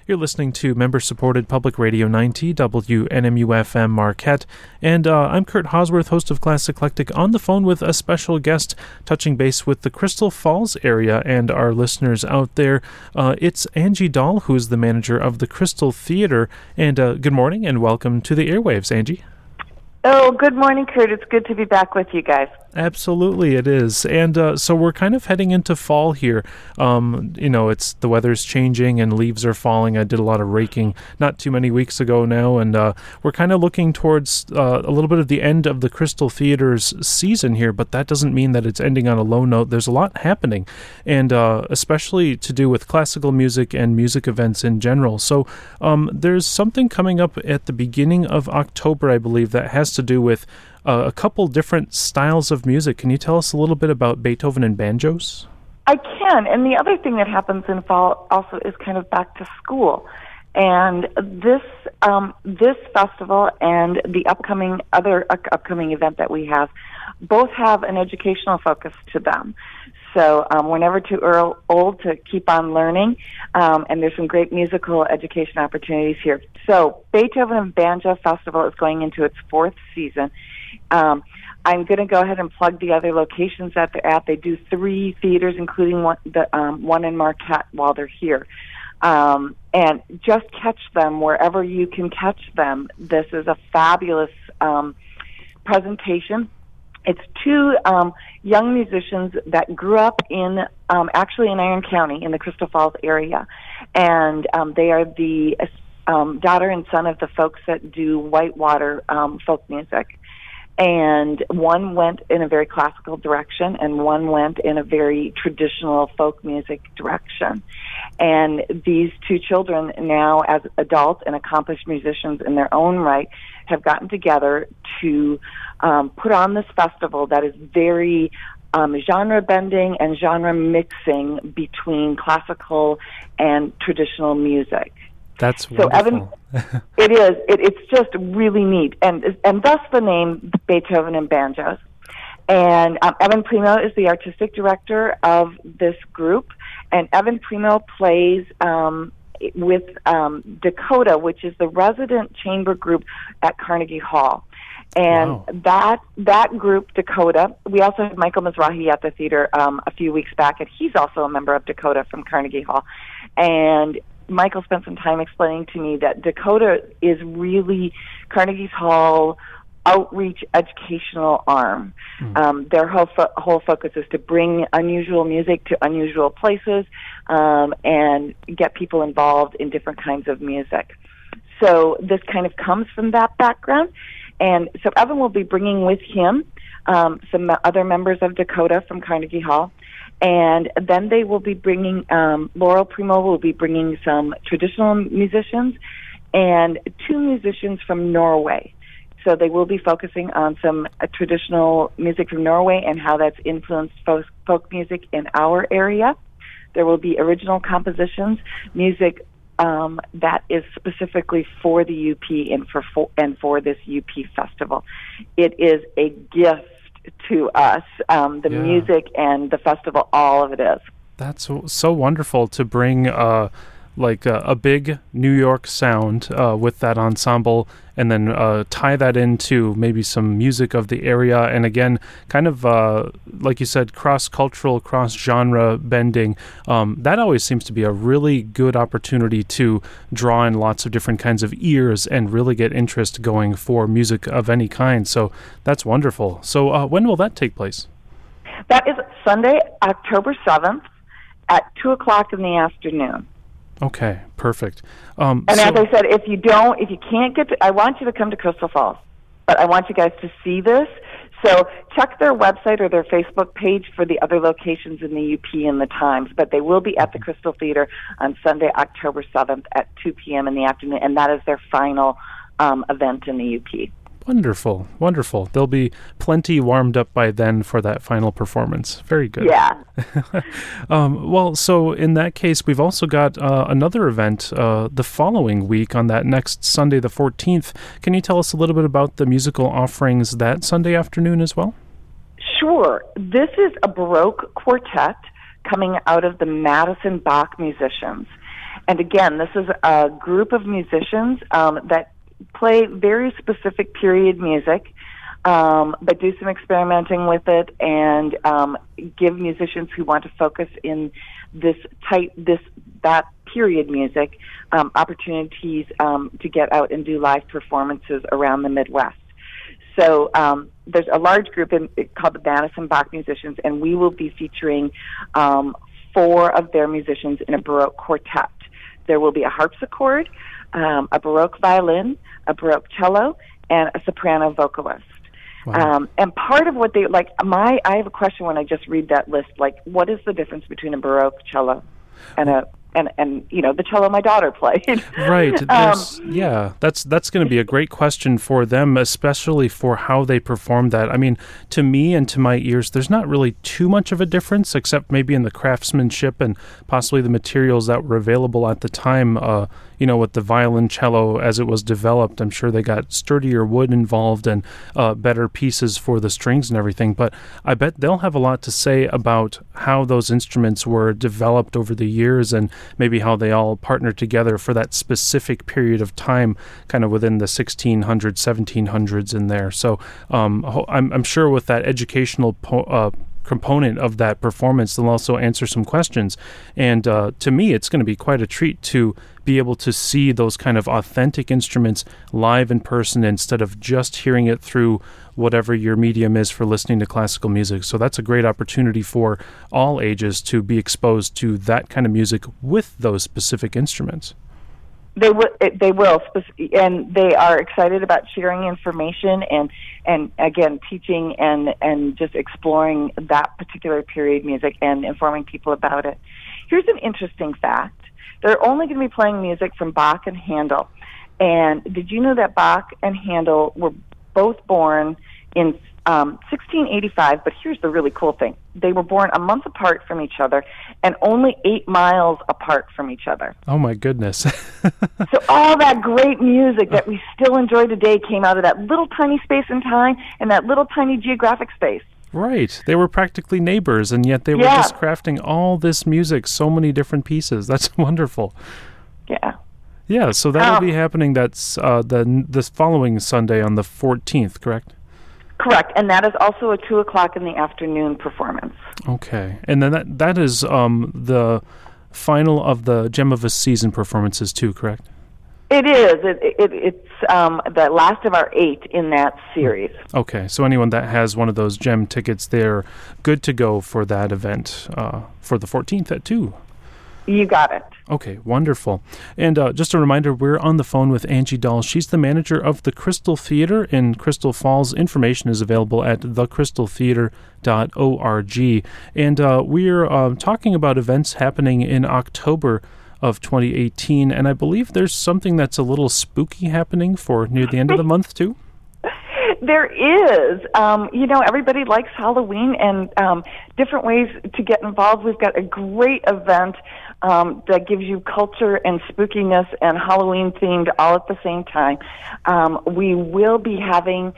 You're listening to member-supported Public Radio 90 WNMU-FM Marquette, and I'm Kurt Hosworth, host of Classic Eclectic, on the phone with a special guest touching base with the Crystal Falls area and our listeners out there. It's Angie Dahl, who is the manager of the Crystal Theater, and good morning and welcome to the airwaves, Angie. Oh, good morning, Kurt. It's good to be back with you guys. Absolutely, it is. And so we're kind of heading into fall here. It's the weather's changing and leaves are falling. I did a lot of raking not too many weeks ago now, and we're kind of looking towards a little bit of the end of the Crystal Theater's season here, but that doesn't mean that it's ending on a low note. There's a lot happening, and especially to do with classical music and music events in general. So there's something coming up at the beginning of October, I believe, that has to do with a couple different styles of music. Can you tell us a little bit about Beethoven and banjos? I can, and the other thing that happens in fall also is kind of back to school. And this festival and the upcoming event that we have both have an educational focus to them. So we're never too old to keep on learning, and there's some great musical education opportunities here. So Beethoven and Banjo Festival is going into its fourth season. I'm going to go ahead and plug the other locations that they're at. They do 3 theaters, including one in Marquette while they're here. And just catch them wherever you can catch them. This is a fabulous presentation. It's 2 young musicians that grew up actually in Iron County in the Crystal Falls area. And they are the daughter and son of the folks that do Whitewater folk music. And one went in a very classical direction, and one went in a very traditional folk music direction. And these 2 children now, as adults and accomplished musicians in their own right, have gotten together to put on this festival that is very genre bending and genre mixing between classical and traditional music. That's wonderful. So Evan, it is. It's just really neat, and thus the name Beethoven and Banjos. And Evan Primo is the artistic director of this group, and Evan Primo plays with Dakota, which is the resident chamber group at Carnegie Hall. And wow. that group, Dakota, we also had Michael Mizrahi at the theater a few weeks back, and he's also a member of Dakota from Carnegie Hall. And Michael spent some time explaining to me that Dakota is really Carnegie Hall outreach educational arm. Their whole focus is to bring unusual music to unusual places and get people involved in different kinds of music. So this kind of comes from that background. And so Evan will be bringing with him some other members of Dakota from Carnegie Hall. And then they will be bringing, Laurel Primo will be bringing some traditional musicians and 2 musicians from Norway. So they will be focusing on some traditional music from Norway and how that's influenced folk music in our area. There will be original compositions, music that is specifically for the UP and for this UP festival. It is a gift to us, music and the festival, all of it is. That's so wonderful to bring a big New York sound with that ensemble, and then tie that into maybe some music of the area, and again, kind of like you said, cross-cultural, cross-genre bending. That always seems to be a really good opportunity to draw in lots of different kinds of ears and really get interest going for music of any kind. So that's wonderful. So when will that take place? That is Sunday, October 7th at 2:00 in the afternoon. Okay, perfect. And as I said, if you can't get to, I want you to come to Crystal Falls, but I want you guys to see this. So check their website or their Facebook page for the other locations in the UP and the times, but they will be at the Crystal Theater on Sunday, October 7th at 2 p.m. in the afternoon, and that is their final event in the UP. Wonderful, wonderful. They'll be plenty warmed up by then for that final performance. Very good. Yeah. Well, so in that case, we've also got another event the following week on that next Sunday, the 14th. Can you tell us a little bit about the musical offerings that Sunday afternoon as well? Sure. This is a Baroque quartet coming out of the Madison Bach musicians. And again, this is a group of musicians that play very specific period music, but do some experimenting with it, and give musicians who want to focus in that period music opportunities to get out and do live performances around the Midwest. So there's a large group called the Madison Bach Musicians, and we will be featuring 4 of their musicians in a Baroque quartet. There will be a harpsichord, a Baroque violin, a Baroque cello, and a soprano vocalist. Wow. And part of what they I have a question when I just read that list. Like, what is the difference between a Baroque cello and the cello my daughter played? Right. That's going to be a great question for them, especially for how they perform that. I mean, to me and to my ears, there's not really too much of a difference, except maybe in the craftsmanship and possibly the materials that were available at the time. With the violoncello as it was developed, I'm sure they got sturdier wood involved and better pieces for the strings and everything. But I bet they'll have a lot to say about how those instruments were developed over the years and maybe how they all partnered together for that specific period of time, kind of within the 1600s, 1700s in there. So I'm sure with that educational component of that performance, they'll also answer some questions. And to me, it's going to be quite a treat to be able to see those kind of authentic instruments live in person instead of just hearing it through whatever your medium is for listening to classical music. So that's a great opportunity for all ages to be exposed to that kind of music with those specific instruments. They will, and they are excited about sharing information and again teaching and just exploring that particular period music and informing people about it. Here's an interesting fact: they're only going to be playing music from Bach and Handel. And did you know that Bach and Handel were both born in 1685? But here's the really cool thing: they were born a month apart from each other and only 8 miles apart from each other. Oh my goodness. So all that great music that we still enjoy today came out of that little tiny space in time and that little tiny geographic space. Right. They were practically neighbors, and yet they were just crafting all this music, so many different pieces. That's wonderful. Yeah. Yeah, so that'll be happening. That's this following Sunday on the 14th, correct? Correct, and that is also a 2:00 in the afternoon performance. Okay, and then that is the final of the Gem of a Season performances too, correct? It is. It's the last of our 8 in that series. Okay, so anyone that has one of those Gem tickets, they're good to go for that event for the 14th at 2. You got it. Okay, wonderful. And just a reminder, we're on the phone with Angie Dahl. She's the manager of the Crystal Theater in Crystal Falls. Information is available at thecrystaltheater.org. And we're talking about events happening in October of 2018, and I believe there's something that's a little spooky happening for near the end of the month, too? There is. Everybody likes Halloween and different ways to get involved. We've got a great event that gives you culture and spookiness and Halloween themed all at the same time. We will be having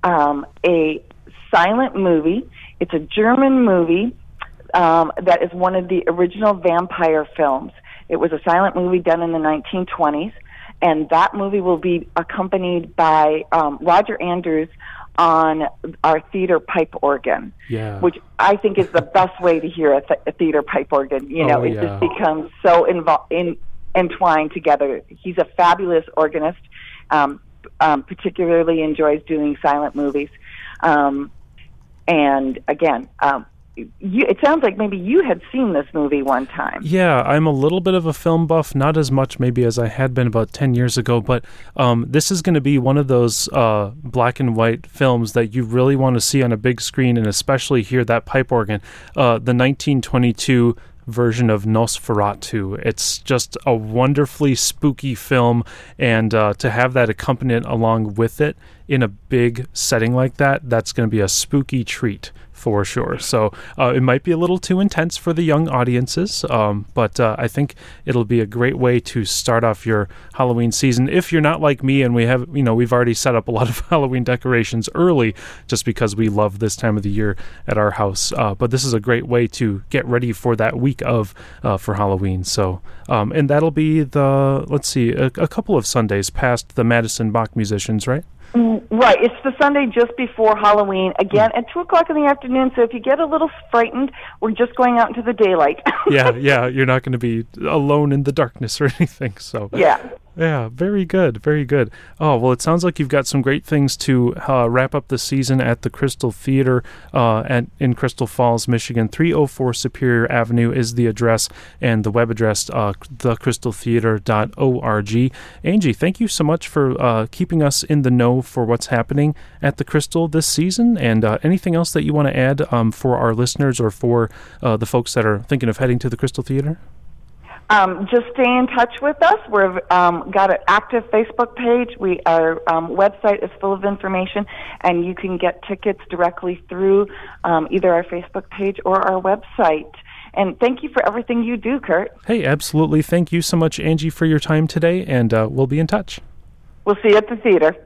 a silent movie. It's a German movie that is one of the original vampire films. It was a silent movie done in the 1920s. And that movie will be accompanied by Roger Andrews on our theater pipe organ, which I think is the best way to hear a theater pipe organ. Just becomes so entwined together. He's a fabulous organist, particularly enjoys doing silent movies. And again, it sounds like maybe you had seen this movie one time. Yeah, I'm a little bit of a film buff, not as much maybe as I had been about 10 years ago, but this is going to be one of those black and white films that you really want to see on a big screen and especially hear that pipe organ. The 1922 version of Nosferatu. It's just a wonderfully spooky film, and to have that accompaniment along with it in a big setting like that, that's going to be a spooky treat For sure. So it might be a little too intense for the young audiences, but I think it'll be a great way to start off your Halloween season. If you're not like me and we've already set up a lot of Halloween decorations early just because we love this time of the year at our house. But this is a great way to get ready for that week for Halloween. So, and that'll be a couple of Sundays past the Madison Bach Musicians, right? Right. It's the Sunday just before Halloween, again at 2 o'clock in the afternoon. So if you get a little frightened, we're just going out into the daylight. Yeah. You're not going to be alone in the darkness or anything. So yeah, very good, very good. Oh, well, it sounds like you've got some great things to wrap up the season at the Crystal Theater in Crystal Falls, Michigan. 304 Superior Avenue is the address, and the web address, thecrystaltheater.org. Angie, thank you so much for keeping us in the know for what's happening at the Crystal this season, and anything else that you want to add for our listeners or for the folks that are thinking of heading to the Crystal Theater? Just stay in touch with us. We've got an active Facebook page. Our website is full of information, and you can get tickets directly through either our Facebook page or our website. And thank you for everything you do, Kurt. Hey, absolutely. Thank you so much, Angie, for your time today, and we'll be in touch. We'll see you at the theater.